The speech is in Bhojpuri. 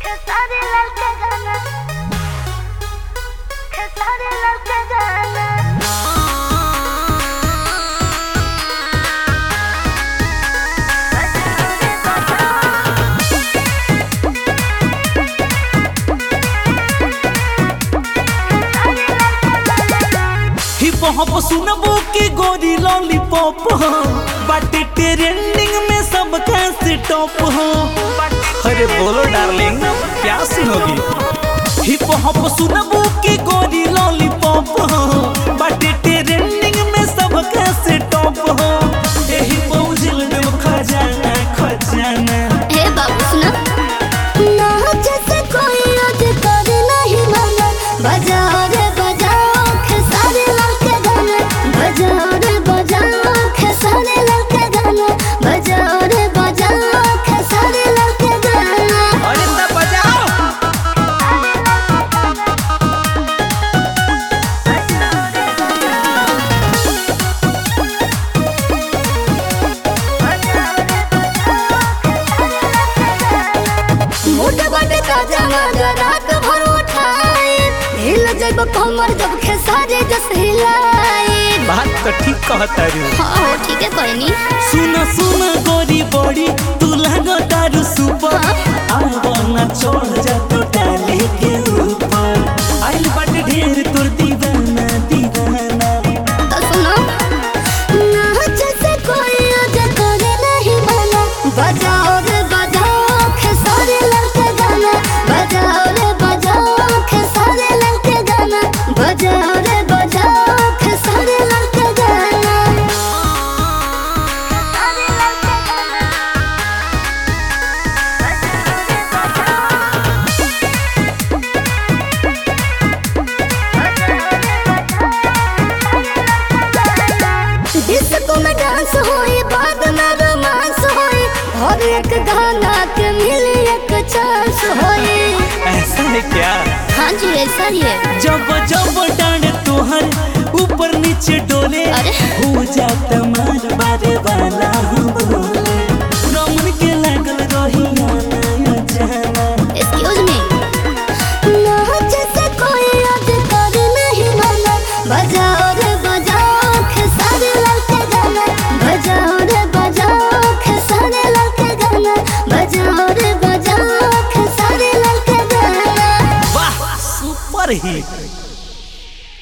खेसारी लाल के गाना, खेसारी लाल के गाना। हिप हॉप सुनबो की गोरी लॉलीपॉप हो, बाटे ट्रेंडिंग में सब कैसे टॉप हो। अरे बोलो डार्लिंग क्या सुनोगी। हिप हॉप सुनबो की गोरी लॉलीपॉप हो, बाटे ट्रेंडिंग में सब कैसे टॉप हो। यही पहुंचल दो खजाना खजाना। हे बाबू सुना ना, जैसे कोई आज कर नहीं माना। बजाओ रे बजाओ खेसारी लाल के गाना, बजाओ रे बजाओ खेसारी लाल के गाना, बजाओ रे बजाओ खेसारी लाल के गाना। अरे तब बजाओ। मोटा बाटे का जमा रात भर उठाए, हिल जब कमर जब खेसारी जस हिलाए। बात तो ठीक कहता रू। हाँ ठीक है कोई नहीं। सुना सुना गोरी बड़ी तू लगो तारू सुपर। आवाना चढ़ जा तो डाले के ऊपर। आइल बाटे ढेर तोर दीवाना दीवाना। तो सुनो ना, जैसे कोई आज करे नहीं माना। बजाओ रे बजाओ खेसारी लाल के गाना, बजाओ रे बजाओ खेसारी लाल के गाना, बजाओ रे बजाओ खेसारी लाल के गाना। खेसारी लाल के गाना, डिस्को में डांस होई, बाद में रोमांस होई, हर एक गाना के मिली एक चांस होई। ऐसा है क्या। हाँ जी ऐसा ही है। जब जब डांड तोहर ऊपर नीचे डोले। अरे। हो जाता मार बारे वाला हम बोले। रमन के लागल रही आना जाना। एक्सक्यूज मी ना, जैसे कोई आज कर नहीं माना। बजाओ रे बजाओ खेसारी लाल के गाना, बजाओ रे बजाओ खेसारी लाल के गाना, बजाओ रे बजाओ खेसारी लाल के गाना। वाह सुपर हिट।